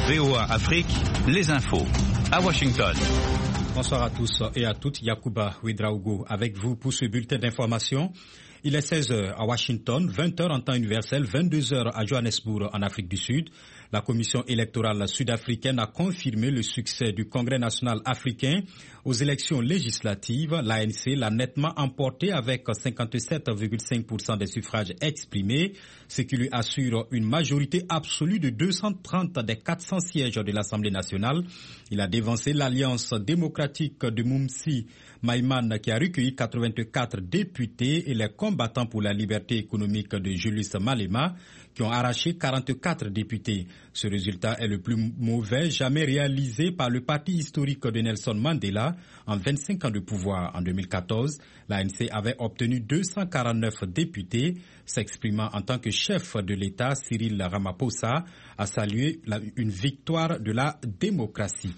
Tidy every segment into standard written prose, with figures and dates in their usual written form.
VOA Afrique, les infos. À Washington. Bonsoir à tous et à toutes. Yacouba Ouedraogo avec vous pour ce bulletin d'information. Il est 16h à Washington, 20h en temps universel, 22h à Johannesburg en Afrique du Sud. La commission électorale sud-africaine a confirmé le succès du Congrès national africain aux élections législatives. L'ANC l'a nettement emporté avec 57,5% des suffrages exprimés, ce qui lui assure une majorité absolue de 230 des 400 sièges de l'Assemblée nationale. Il a dévancé l'Alliance démocratique de Mumsi Maïman qui a recueilli 84 députés et les combattants pour la liberté économique de Julius Malema qui ont arraché 44 députés. Ce résultat est le plus mauvais jamais réalisé par le parti historique de Nelson Mandela en 25 ans de pouvoir. En 2014, l'ANC avait obtenu 249 députés. S'exprimant en tant que chef de l'État, Cyril Ramaphosa a salué une victoire de la démocratie.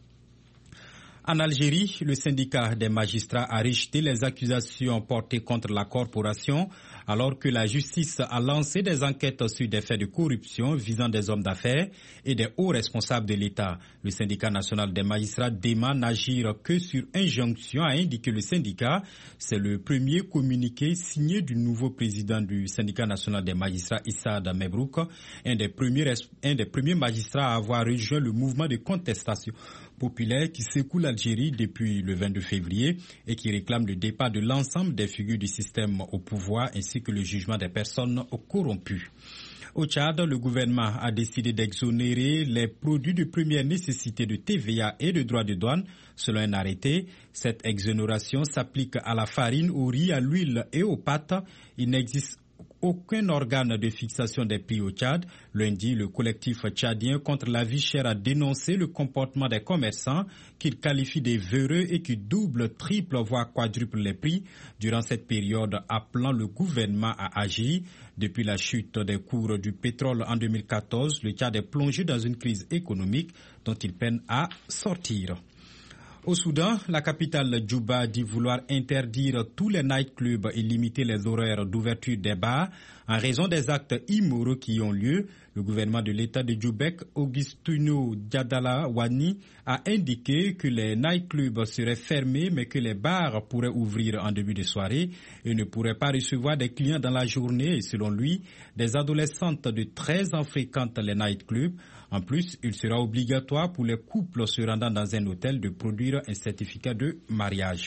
En Algérie, le syndicat des magistrats a rejeté les accusations portées contre la corporation alors que la justice a lancé des enquêtes sur des faits de corruption visant des hommes d'affaires et des hauts responsables de l'État. Le syndicat national des magistrats dément n'agir que sur injonction, a indiqué le syndicat. C'est le premier communiqué signé du nouveau président du syndicat national des magistrats, Issa Mebrouk, un des premiers magistrats à avoir rejoint le mouvement de contestation populaire qui secoue l'Algérie depuis le 22 février et qui réclame le départ de l'ensemble des figures du système au pouvoir ainsi que le jugement des personnes corrompues. Au Tchad, le gouvernement a décidé d'exonérer les produits de première nécessité de TVA et de droits de douane selon un arrêté. Cette exonération s'applique à la farine, au riz, à l'huile et aux pâtes. Il n'existe aucun organe de fixation des prix au Tchad. Lundi, le collectif tchadien contre la vie chère a dénoncé le comportement des commerçants qu'il qualifie de véreux et qui double, triple, voire quadruple les prix durant cette période, appelant le gouvernement à agir. Depuis la chute des cours du pétrole en 2014, le Tchad est plongé dans une crise économique dont il peine à sortir. Au Soudan, la capitale Djouba dit vouloir interdire tous les nightclubs et limiter les horaires d'ouverture des bars en raison des actes immoraux qui y ont lieu. Le gouvernement de l'État de Djoubek, Augustinho Diadala Wani, a indiqué que les nightclubs seraient fermés mais que les bars pourraient ouvrir en début de soirée et ne pourraient pas recevoir des clients dans la journée. Et selon lui, des adolescentes de 13 ans fréquentent les nightclubs. En plus, il sera obligatoire pour les couples se rendant dans un hôtel de produire un certificat de mariage.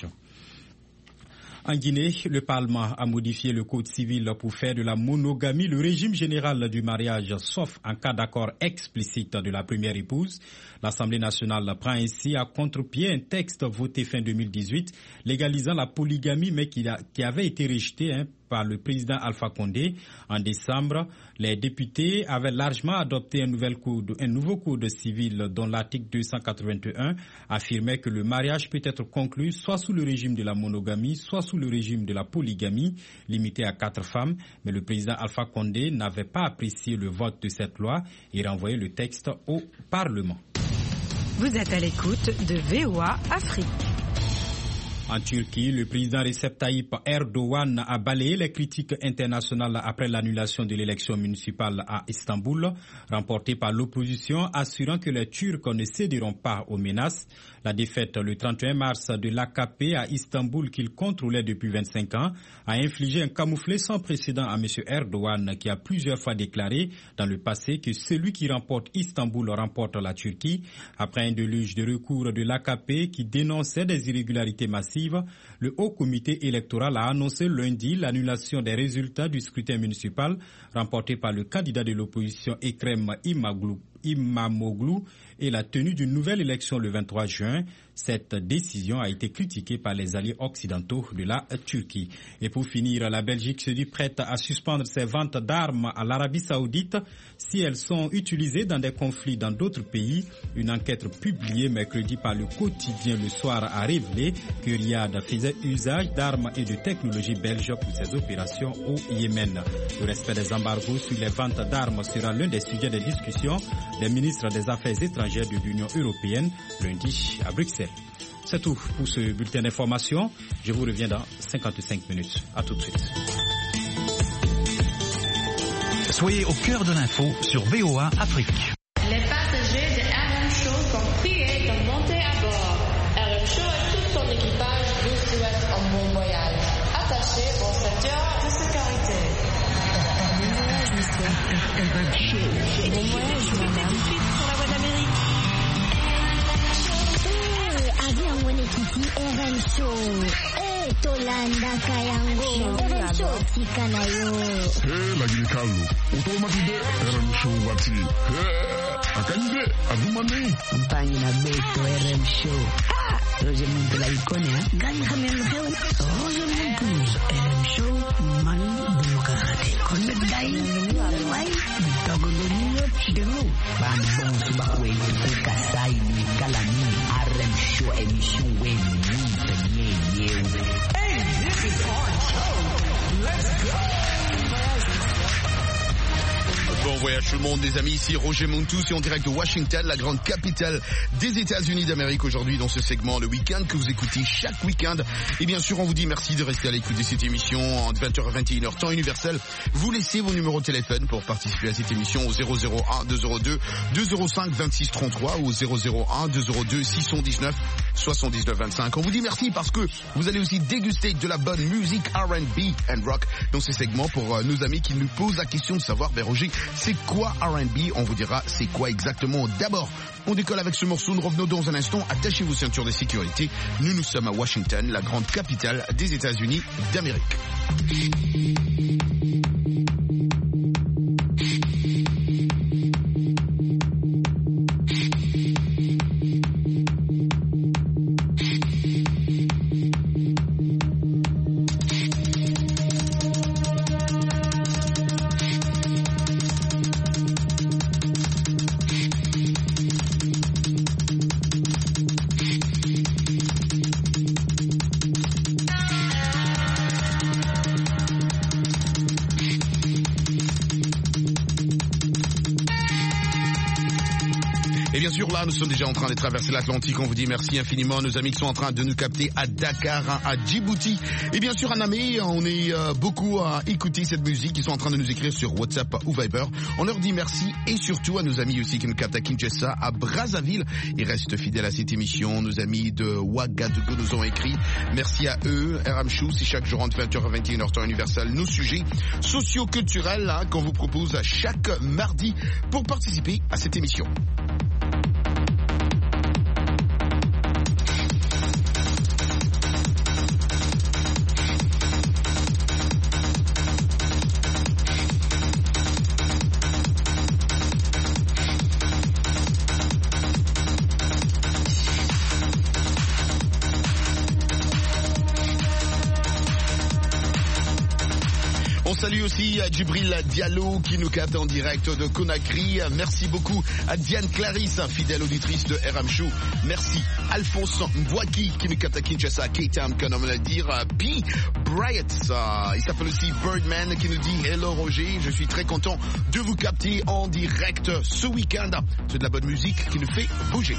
En Guinée, le Parlement a modifié le code civil pour faire de la monogamie le régime général du mariage, sauf en cas d'accord explicite de la première épouse. L'Assemblée nationale prend ainsi à contre-pied un texte voté fin 2018 légalisant la polygamie, mais qui avait été rejeté par le président Alpha Condé. En décembre, les députés avaient largement adopté un nouveau code civil dont l'article 281 affirmait que le mariage peut être conclu soit sous le régime de la monogamie, soit sous le régime de la polygamie, limité à 4 femmes. Mais le président Alpha Condé n'avait pas apprécié le vote de cette loi et renvoyé le texte au Parlement. Vous êtes à l'écoute de VOA Afrique. En Turquie, le président Recep Tayyip Erdogan a balayé les critiques internationales après l'annulation de l'élection municipale à Istanbul, remportée par l'opposition, assurant que les Turcs ne céderont pas aux menaces. La défaite le 31 mars de l'AKP à Istanbul, qu'il contrôlait depuis 25 ans, a infligé un camouflet sans précédent à M. Erdogan, qui a plusieurs fois déclaré dans le passé que celui qui remporte Istanbul remporte la Turquie. Après un déluge de recours de l'AKP qui dénonçait des irrégularités massives, le Haut Comité électoral a annoncé lundi l'annulation des résultats du scrutin municipal remporté par le candidat de l'opposition Ekrem Imamoglu et la tenue d'une nouvelle élection le 23 juin. Cette décision a été critiquée par les alliés occidentaux de la Turquie. Et pour finir, la Belgique se dit prête à suspendre ses ventes d'armes à l'Arabie Saoudite si elles sont utilisées dans des conflits dans d'autres pays. Une enquête publiée mercredi par le quotidien Le Soir a révélé que Riyad faisait usage d'armes et de technologies belges pour ses opérations au Yémen. Le respect des embargos sur les ventes d'armes sera l'un des sujets de discussion des ministres des Affaires étrangères de l'Union européenne lundi à Bruxelles. C'est tout pour ce bulletin d'information. Je vous reviens dans 55 minutes. À tout de suite. Soyez au cœur de l'info sur VOA Afrique. Les passagers de Attachez vos ceintures de sécurité. Bon voyage, madame. Sur la voie d'Amérique. Avion Wenekiti RM Show. Tolanda Kayango. RM Show Tikanayo. Lagi Carlo. Utomatude RM Show wati. Akanje adumane. Mpangi na Beto RM Show. Roger Muntu la ikone ha. Gani hamelo hewa. Roger Muntu RM Show. Mani Demokrate. Konne dai. Wai. Dogo doniyo chidemu. Bambon subakwe. Kasai ni galani. RM Show emission weni. Hey, this is our show. Let's go. Bon voyage tout le monde, les amis, ici Roger Montou, c'est en direct de Washington, la grande capitale des États-Unis d'Amérique aujourd'hui dans ce segment le week-end que vous écoutez chaque week-end. Et bien sûr, on vous dit merci de rester à l'écoute de cette émission en 20h à 21h, temps universel. Vous laissez vos numéros de téléphone pour participer à cette émission au 001 202 205 26 33 ou au 001 202 619 79 25. On vous dit merci parce que vous allez aussi déguster de la bonne musique R&B and rock dans ces segments pour nos amis qui nous posent la question de savoir, ben Roger, c'est quoi R&B? On vous dira c'est quoi exactement. D'abord, on décolle avec ce morceau. Nous revenons dans un instant. Attachez vos ceintures de sécurité. Nous sommes à Washington, la grande capitale des États-Unis d'Amérique. Là, nous sommes déjà en train de traverser l'Atlantique. On vous dit merci infiniment à nos amis qui sont en train de nous capter à Dakar, à Djibouti. Et bien sûr à Namé, on est beaucoup à écouter cette musique. Ils sont en train de nous écrire sur WhatsApp ou Viber. On leur dit merci et surtout à nos amis aussi qui nous captent à Kinshasa, à Brazzaville. Ils restent fidèles à cette émission. Nos amis de Ouagadougou nous ont écrit. Merci à eux. RM Show, c'est chaque jour entre 20h à 21h temps universel. Nos sujets socio-culturels qu'on vous propose chaque mardi pour participer à cette émission. Salut aussi à Djibril Diallo qui nous capte en direct de Conakry. Merci beaucoup à Diane Clarisse, fidèle auditrice de RM Show. Merci Alphonse Mbouaki qui nous capte à Kinshasa, K-Town, comme on va le dire. P. Bryant, il s'appelle aussi Birdman qui nous dit hello Roger, je suis très content de vous capter en direct ce week-end. C'est de la bonne musique qui nous fait bouger.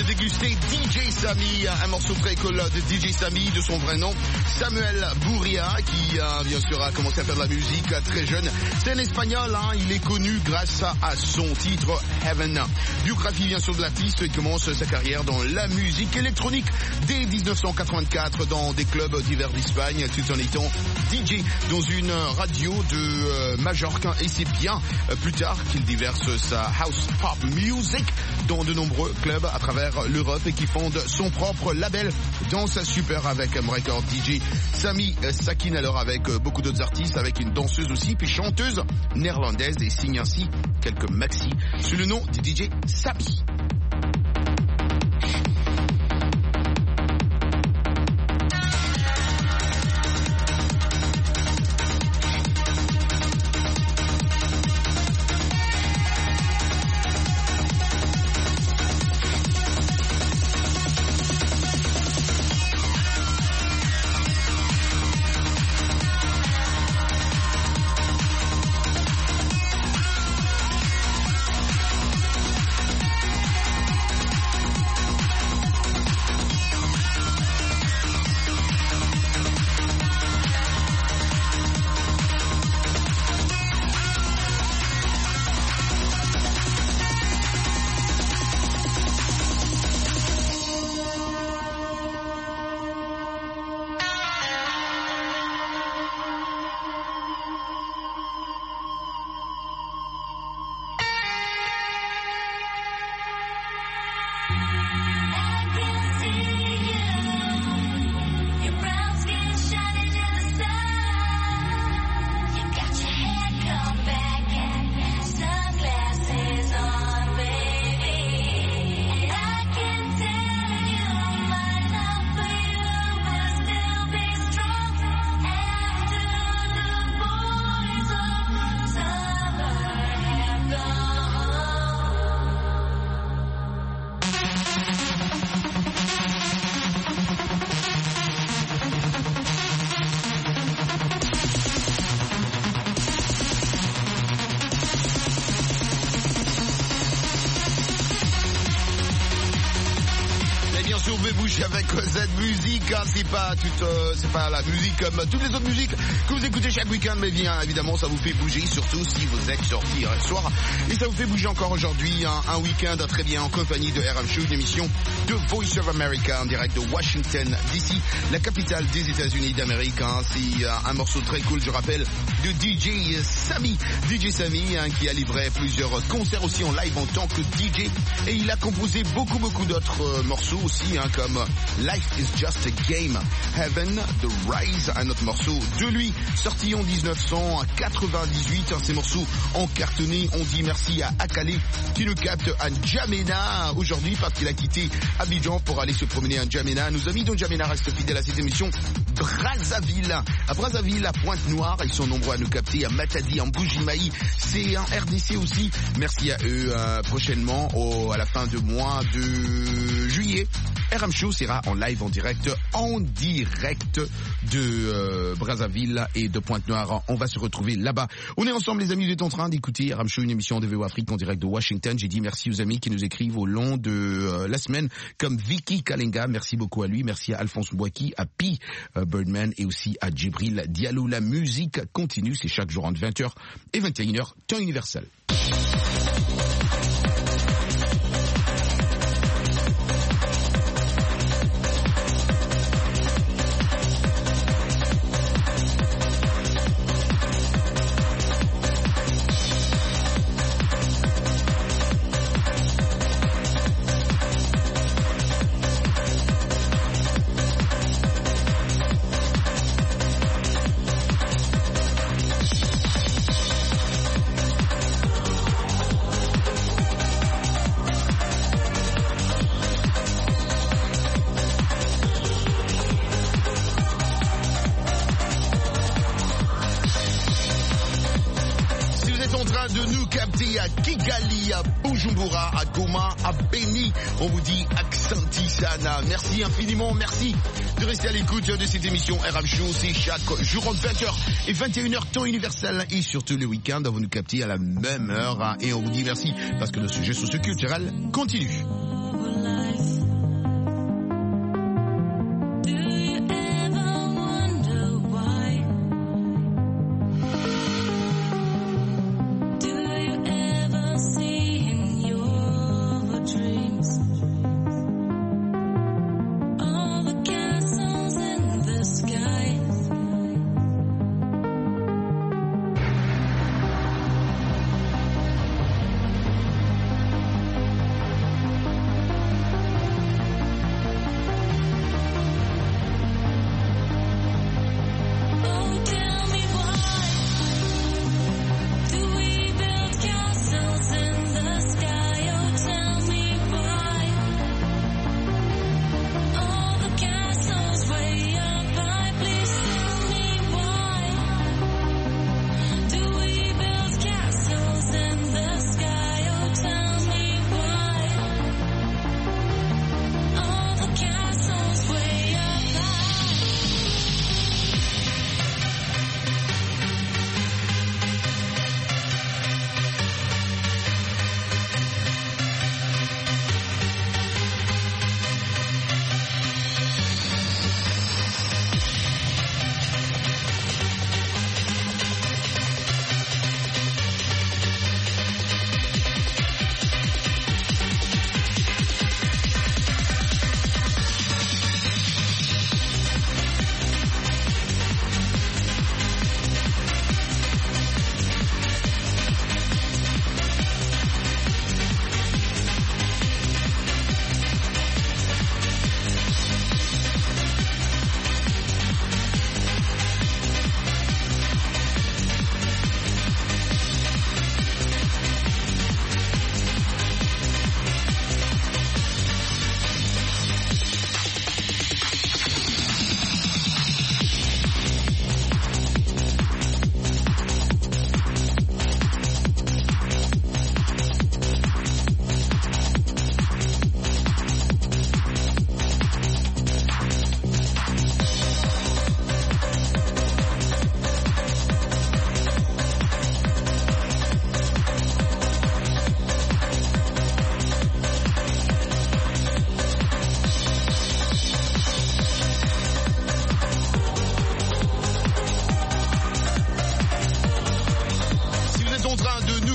de déguster DJ Samy, un morceau très cool de DJ Samy, de son vrai nom, Samuel Bourria, qui bien sûr a commencé à faire de la musique très jeune. C'est un espagnol, il est connu grâce à son titre Heaven. Biographie bien sûr de l'artiste, il commence sa carrière dans la musique électronique dès 1984 dans des clubs divers d'Espagne, tout en étant DJ dans une radio de Majorque, et c'est bien plus tard qu'il déverse sa house pop music dans de nombreux clubs à travers l'Europe et qui fonde son propre label Danse Super avec un record DJ Samy Sakin, alors avec beaucoup d'autres artistes, avec une danseuse aussi, puis chanteuse néerlandaise, et signe ainsi quelques maxi sous le nom de DJ Samy. Avec Z-Music, c'est pas la musique comme toutes les autres musiques que vous écoutez chaque week-end, mais bien évidemment ça vous fait bouger, surtout si vous êtes sortis hier soir, et ça vous fait bouger encore aujourd'hui, un week-end très bien en compagnie de RM Show, une émission de Voice of America en direct de Washington DC, la capitale des États-Unis d'Amérique. C'est un morceau très cool, je rappelle, de DJ Samy, qui a livré plusieurs concerts aussi en live en tant que DJ, et il a composé beaucoup d'autres morceaux aussi, comme Life is Just a Game, Heaven, The Rise, un autre morceau de lui, sorti en 1998. Ces morceaux ont cartonné. On dit merci à Akale qui nous capte à N'Djamena aujourd'hui parce qu'il a quitté Abidjan pour aller se promener à N'Djamena. Nos amis de N'Djamena restent fidèles à cette émission. Brazzaville, à Pointe-Noire, ils sont nombreux à nous capter, à Matadi, en Bujimaï, c'est en RDC aussi. Merci à eux. Prochainement, à la fin de mois de juillet, RM Show sera en live, en direct de Brazzaville et de Pointe-Noire. On va se retrouver là-bas. On est ensemble, les amis. Vous êtes en train d'écouter RM Show, une émission de VOA Afrique en direct de Washington. J'ai dit merci aux amis qui nous écrivent au long de la semaine, comme Vicky Kalenga. Merci beaucoup à lui. Merci à Alphonse Mbouaki, à Pi Birdman et aussi à Djibril Diallo. La musique continue. C'est chaque jour entre 20h et 21h, temps universel. On vous dit Aksanti Sana. Merci infiniment, merci de rester à l'écoute de cette émission RM Show. C'est chaque jour entre 20h et 21h, temps universel, et surtout le week-end, vous nous captez à la même heure. Et on vous dit merci parce que le sujet socioculturel continue.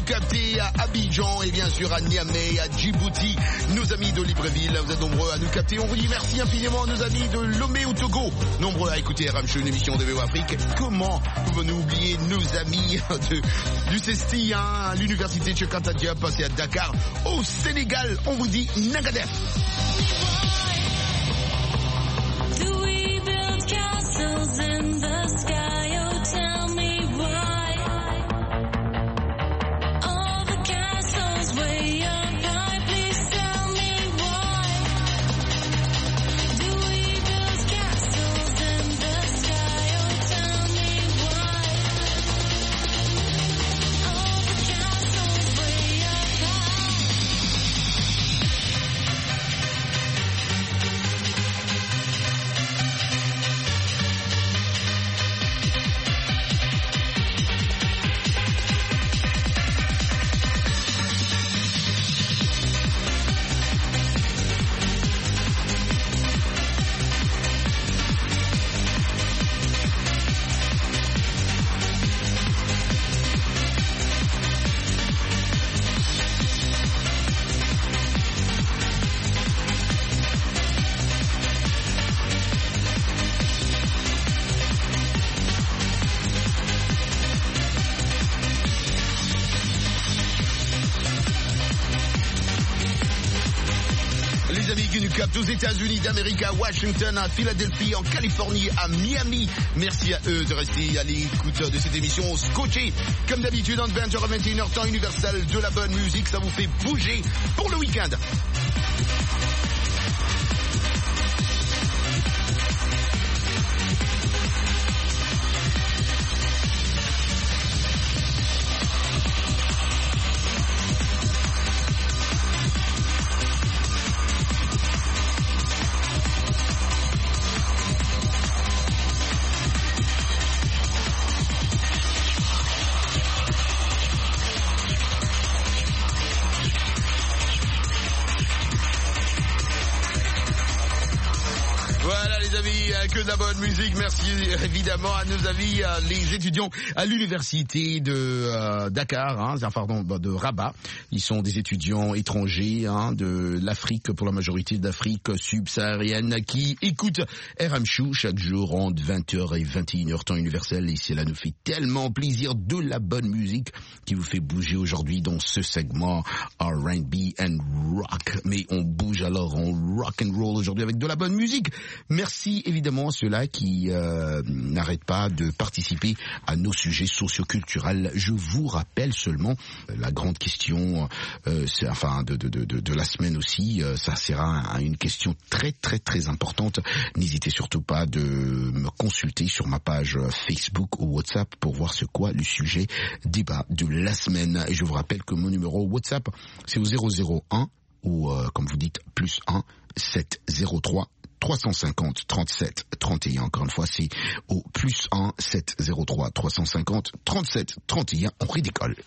capter à Abidjan et bien sûr à Niamey, à Djibouti. Nos amis de Libreville, vous êtes nombreux à nous capter. On vous dit merci infiniment à nos amis de Lomé au Togo. Nombreux à écouter RM Show, une émission de VOA Afrique. Comment pouvons-nous oublier nos amis du CESTI, hein, à l'université de Cheikh Anta Diop, passé à Dakar, au Sénégal. On vous dit Nagadef. Aux États-Unis d'Amérique, à Washington, à Philadelphie, en Californie, à Miami. Merci à eux de rester à l'écoute de cette émission scotchée. Comme d'habitude, entre 20h à 21h, temps universel de la bonne musique. Ça vous fait bouger pour le week-end. Que de la bonne musique. Merci évidemment à nos amis, les étudiants à l'université de Dakar, hein, pardon, de Rabat. Ils sont des étudiants étrangers, hein, de l'Afrique, pour la majorité d'Afrique subsaharienne, qui écoutent RM Show chaque jour entre 20h et 21h temps universel. Et cela nous fait tellement plaisir, de la bonne musique qui vous fait bouger aujourd'hui dans ce segment R&B and rock. Mais on bouge alors en rock and roll aujourd'hui avec de la bonne musique. Merci évidemment à ceux-là qui n'arrêtent pas de participer à nos sujets socioculturels. Je vous rappelle seulement la grande question de la semaine aussi. Ça sera une question très très très importante. N'hésitez surtout pas de me consulter sur ma page Facebook ou WhatsApp pour voir ce qu'est le sujet débat de la semaine. Et je vous rappelle que mon numéro WhatsApp, c'est au 001 ou comme vous dites, plus 1 703 350 37 31. Encore une fois, c'est au plus 1 703 350 37 31. On ridicule.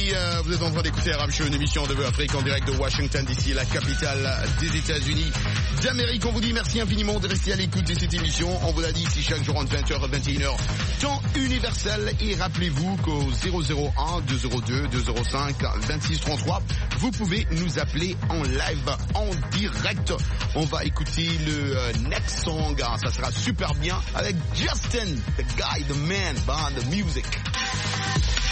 oui, vous êtes en train d'écouter RM Show, une émission de Afrique en direct de Washington DC, la capitale des États-Unis d'Amérique. On vous dit merci infiniment de rester à l'écoute de cette émission. On vous l'a dit ici chaque jour entre 20h et 21h, temps universel. Et rappelez-vous qu'au 001 202 205 2633, vous pouvez nous appeler en live, en direct. On va écouter le next song, ça sera super bien avec Justin, the guy, the man behind the music.